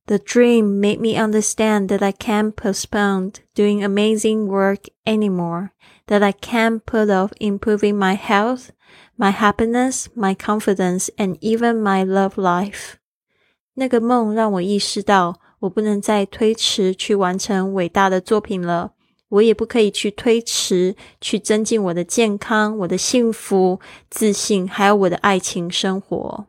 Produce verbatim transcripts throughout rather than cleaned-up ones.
The dream made me understand that I can't postpone doing amazing work anymore, that I can't put off improving my health, my happiness, my confidence, and even my love life. 那个梦让我意识到，我不能再推迟去完成伟大的作品了，我也不可以去推迟去增进我的健康、我的幸福、自信，还有我的爱情生活。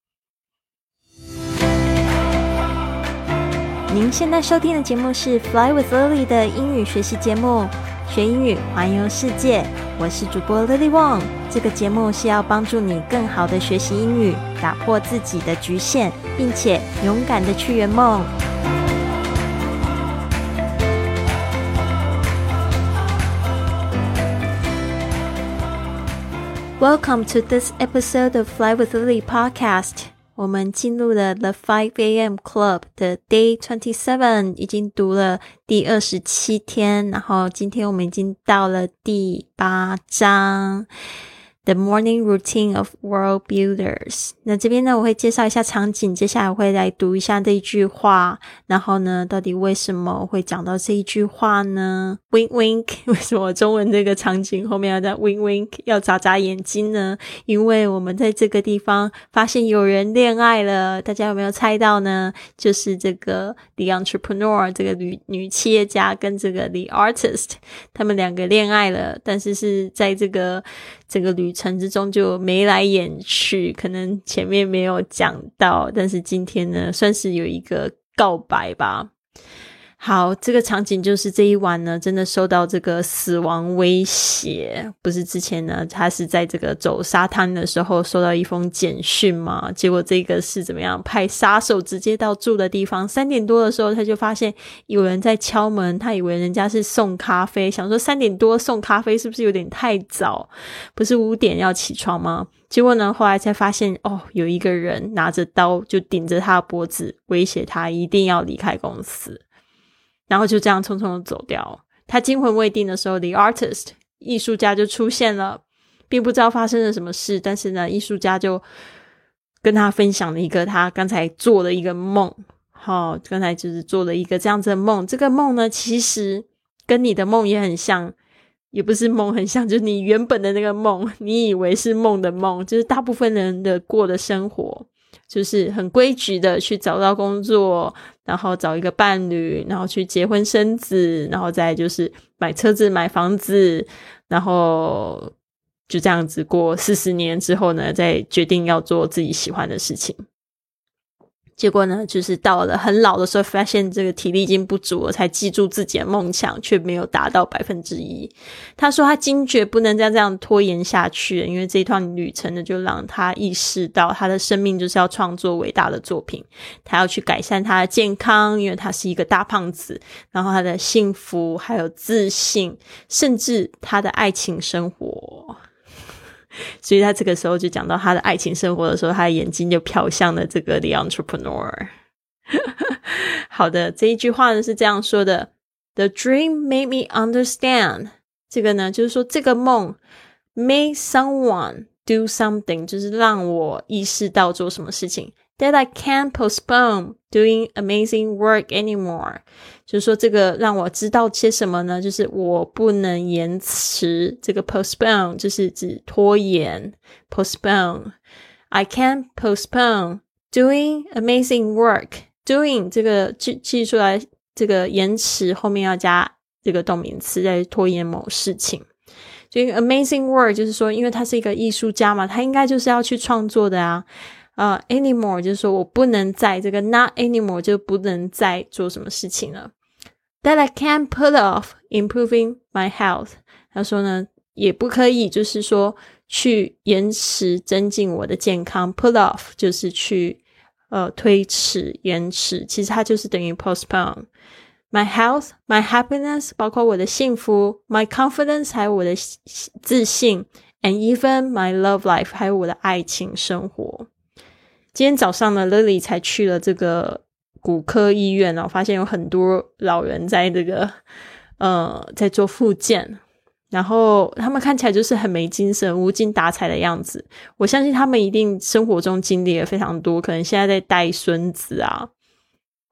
您现在收听的节目是 Fly with Lily 的英语学习节目，学英语环游世界。我是主播 Lily Wong， 这个节目是要帮助你更好的学习英语，打破自己的局限，并且勇敢的去圆梦。Welcome to this episode of Fly with Lily podcast. 我们进入了 The five a.m. Club 的 Day twenty-seven， 已经读了第二十七天，然后今天我们已经到了第八章 The Morning Routine of World Builders。 那这边呢，我会介绍一下场景，接下来我会来读一下这一句话，然后呢，到底为什么会讲到这一句话呢？ Wink wink， 为什么中文这个场景后面要在 wink wink， 要眨眨眼睛呢？因为我们在这个地方发现有人恋爱了，大家有没有猜到呢？就是这个 The Entrepreneur， 这个女女企业家跟这个 The Artist， 他们两个恋爱了，但是是在这个这个旅程之中就眉来眼去，可能前面没有讲到，但是今天呢算是有一个告白吧。好，这个场景就是这一晚呢真的受到这个死亡威胁，不是之前呢他是在这个走沙滩的时候收到一封简讯嘛，结果这个是怎么样，派杀手直接到住的地方，三点多的时候他就发现有人在敲门，他以为人家是送咖啡，想说三点多送咖啡是不是有点太早，不是五点要起床吗？结果呢后来才发现，哦，有一个人拿着刀就顶着他的脖子，威胁他一定要离开公司，然后就这样匆匆的走掉。他惊魂未定的时候， The Artist 艺术家就出现了，并不知道发生了什么事，但是呢艺术家就跟他分享了一个他刚才做的一个梦。好，刚才就是做了一个这样子的梦，这个梦呢其实跟你的梦也很像，也不是梦很像，就是你原本的那个梦，你以为是梦的梦，就是大部分人的过的生活就是很规矩的去找到工作，然后找一个伴侣，然后去结婚生子，然后再就是买车子买房子，然后就这样子过四十年之后呢再决定要做自己喜欢的事情。结果呢就是到了很老的时候发现这个体力已经不足了，才记住自己的梦想却没有达到百分之一。他说他惊觉不能再这样拖延下去了，因为这一段旅程呢就让他意识到他的生命就是要创作伟大的作品，他要去改善他的健康，因为他是一个大胖子，然后他的幸福还有自信，甚至他的爱情生活。所以他这个时候就讲到他的爱情生活的时候，他的眼睛就瞟向了这个 The Entrepreneur。 好的，这一句话呢是这样说的， The dream made me understand， 这个呢就是说这个梦 made someone do something， 就是让我意识到做什么事情， that I can't postpone doing amazing work anymore， 就是说这个让我知道些什么呢，就是我不能延迟，这个 postpone 就是指拖延， postpone I can't postpone doing amazing work， doing 这个记出来，这个延迟后面要加这个动名词，在拖延某事情。所以 amazing work 就是说因为他是一个艺术家嘛，他应该就是要去创作的啊。Uh, anymore 就是说我不能再，这个 not anymore 就不能再做什么事情了。That I can't put off improving my health， 他说呢也不可以就是说去延迟增进我的健康， put off 就是去呃推迟延迟，其实它就是等于 postpone。 My health, my happiness 包括我的幸福， my confidence 还有我的自信， and even my love life 还有我的爱情生活。今天早上呢 Lily 才去了这个骨科医院哦，发现有很多老人在这个呃在做复健，然后他们看起来就是很没精神，无精打采的样子。我相信他们一定生活中经历了非常多，可能现在在带孙子啊，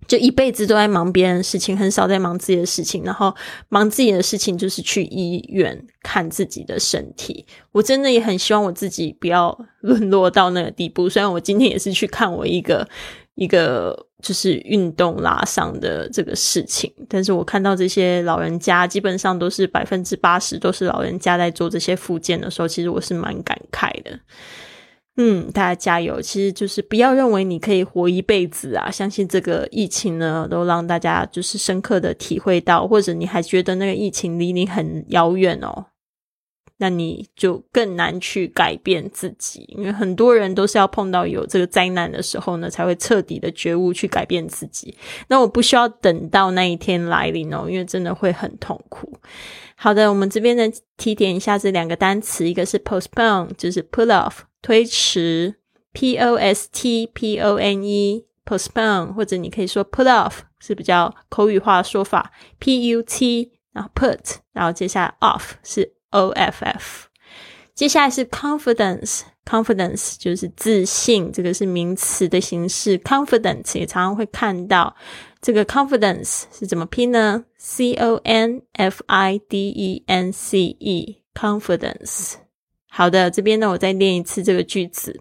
就一辈子都在忙别人的事情，很少在忙自己的事情，然后忙自己的事情就是去医院看自己的身体。我真的也很希望我自己不要沦落到那个地步，虽然我今天也是去看我一个一个就是运动拉伤的这个事情，但是我看到这些老人家基本上都是 百分之八十 都是老人家在做这些复健的时候，其实我是蛮感慨的。嗯，大家加油，其实就是不要认为你可以活一辈子啊，相信这个疫情呢都让大家就是深刻的体会到，或者你还觉得那个疫情离你很遥远哦，那你就更难去改变自己，因为很多人都是要碰到有这个灾难的时候呢才会彻底的觉悟去改变自己，那我不需要等到那一天来临哦，因为真的会很痛苦。好的，我们这边呢提点一下这两个单词，一个是 postpone 就是 put off 推迟 P O S T P O N E postpone， 或者你可以说 put off 是比较口语化的说法 P U T 然后 put 然后接下来 off 是 O F F。 接下来是 confidence confidence 就是自信，这个是名词的形式， confidence 也常常会看到，这个 confidence 是怎么拼呢？ C O N F I D E N C E confidence。 好的，这边呢我再练一次这个句子。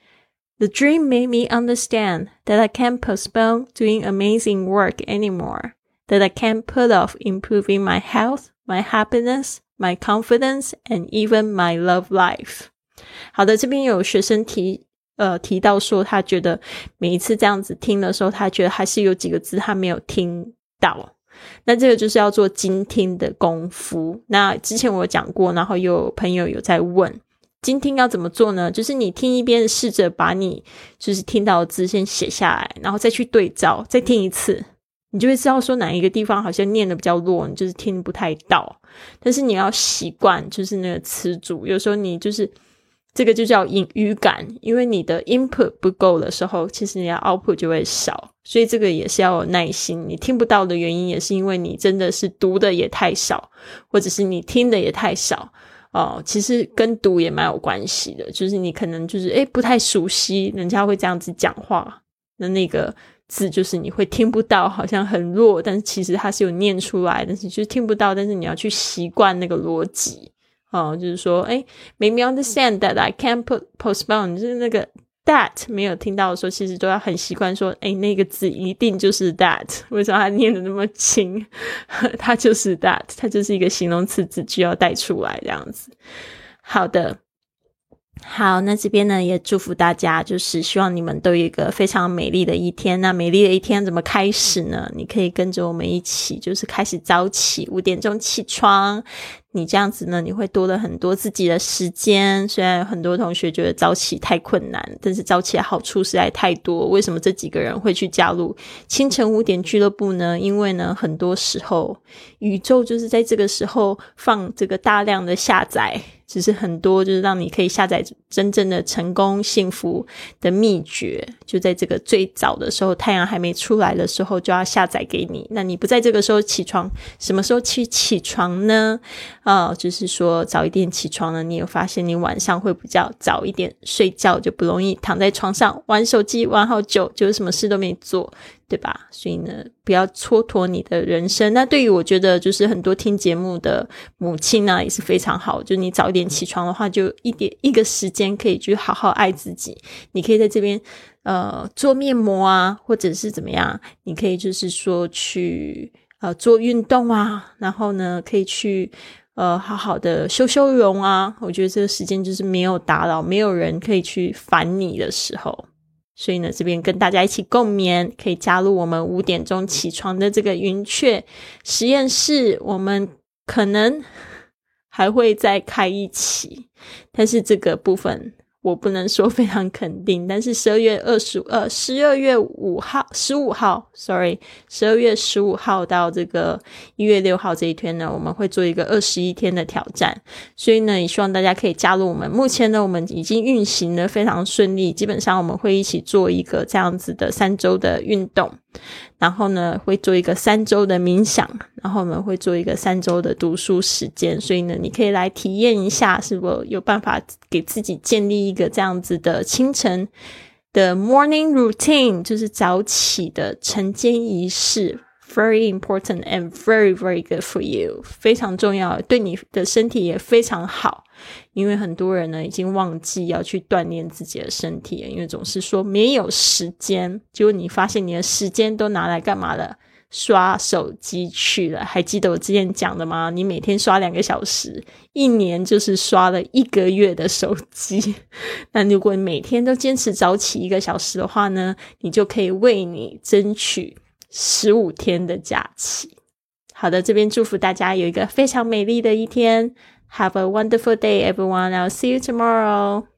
The dream made me understand that I can't postpone doing amazing work anymore, that I can't put off improving my health, my happiness, my confidence, and even my love life。 好的，这边有学生提呃提到说他觉得每一次这样子听的时候，他觉得还是有几个字他没有听到，那这个就是要做精听的功夫。那之前我有讲过，然后有朋友有在问精听要怎么做呢？就是你听一遍，试着把你就是听到的字先写下来，然后再去对照，再听一次，你就会知道说哪一个地方好像念得比较弱，你就是听不太到。但是你要习惯就是那个词组，有时候你就是这个就叫语感，因为你的 input 不够的时候，其实你的 output 就会少，所以这个也是要有耐心。你听不到的原因也是因为你真的是读的也太少，或者是你听的也太少哦，其实跟读也蛮有关系的，就是你可能就是诶不太熟悉人家会这样子讲话，那那个字就是你会听不到，好像很弱，但是其实它是有念出来，但是就是听不到，但是你要去习惯那个逻辑哦，就是说诶 make me understand that I can't put postpone， 就是那个 that 没有听到的时候，其实都要很习惯说诶那个字一定就是 that， 为什么它念得那么轻它就是 that， 它就是一个形容词只需要带出来这样子。好的，好，那这边呢也祝福大家，就是希望你们都有一个非常美丽的一天。那美丽的一天怎么开始呢？你可以跟着我们一起，就是开始早起，五点钟起床，你这样子呢你会多了很多自己的时间。虽然有很多同学觉得早起太困难，但是早起的好处实在太多。为什么这几个人会去加入清晨五点俱乐部呢？因为呢很多时候宇宙就是在这个时候放这个大量的下载，只是很多就是让你可以下载真正的成功幸福的秘诀，就在这个最早的时候，太阳还没出来的时候就要下载给你。那你不在这个时候起床，什么时候去起床呢？呃，就是说早一点起床呢，你有发现你晚上会比较早一点睡觉，就不容易躺在床上玩手机玩好久，就是什么事都没做，对吧？所以呢不要蹉跎你的人生。那对于我觉得就是很多听节目的母亲呢也是非常好，就你早一点起床的话，就一点一个时间可以去好好爱自己。你可以在这边呃做面膜啊，或者是怎么样，你可以就是说去呃做运动啊，然后呢可以去呃好好的修修容啊。我觉得这个时间就是没有打扰，没有人可以去烦你的时候。所以呢这边跟大家一起共勉，可以加入我们五点钟起床的这个云雀实验室，我们可能还会再开一期，但是这个部分我不能说非常肯定。但是十二月二十呃十二月五号十五号 sorry 十二月十五号到这个一月六号这一天呢，我们会做一个二十一天的挑战。所以呢也希望大家可以加入我们。目前呢我们已经运行的非常顺利，基本上我们会一起做一个这样子的三周的运动，然后呢会做一个三周的冥想，然后我们会做一个三周的读书时间。所以呢你可以来体验一下是否有办法给自己建立一个这样子的清晨的 morning routine 就是早起的晨间仪式 very important and very very good for you 非常重要，对你的身体也非常好，因为很多人呢已经忘记要去锻炼自己的身体了，因为总是说没有时间，结果你发现你的时间都拿来干嘛了？刷手机去了。还记得我之前讲的吗？你每天刷两个小时，一年就是刷了一个月的手机。那如果你每天都坚持早起一个小时的话呢，你就可以为你争取十五天的假期。好的，这边祝福大家有一个非常美丽的一天。Have a wonderful day, everyone. I'll see you tomorrow.